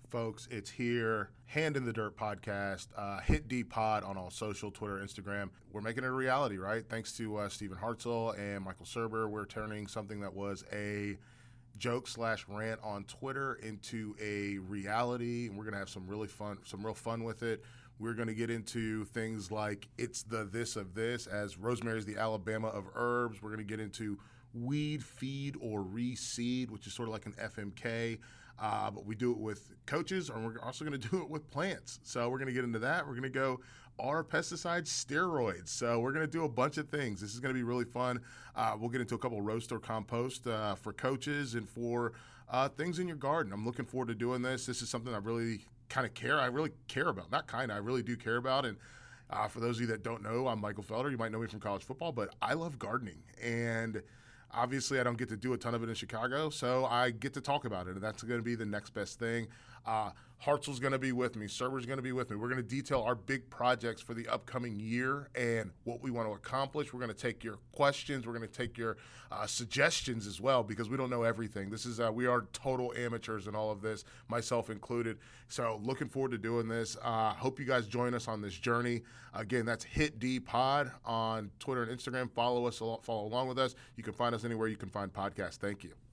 folks? It's here, Hand in the Dirt podcast, Hit D Pod on all social, Twitter, Instagram. We're making it a reality, right? Thanks to Stephen Hartzell and Michael Serber, we're turning something that was a joke/rant on Twitter into a reality, and we're going to have some real fun with it. We're going to get into things like it's the this of this, as Rosemary's the Alabama of herbs. We're going to get into weed, feed, or reseed, which is sort of like an FMK, but we do it with coaches, and we're also going to do it with plants. So we're going to get into that. We're going to go, are pesticides steroids? So we're going to do a bunch of things. This is going to be really fun. We'll get into a couple of roast or compost for coaches and for things in your garden. I'm looking forward to doing this. This is something I really care about. I really do care about. And for those of you that don't know, I'm Michael Felder. You might know me from college football, but I love gardening. And obviously, I don't get to do a ton of it in Chicago, so I get to talk about it, and that's going to be the next best thing. Hartzell's going to be with me. Serber's going to be with me. We're going to detail our big projects for the upcoming year and what we want to accomplish. We're going to take your questions. We're going to take your suggestions as well, because we don't know everything. This is we are total amateurs in all of this, myself included. So looking forward to doing this. Hope you guys join us on this journey. Again, that's Hit D Pod on Twitter and Instagram. Follow along with us. You can find us anywhere you can find podcasts. Thank you.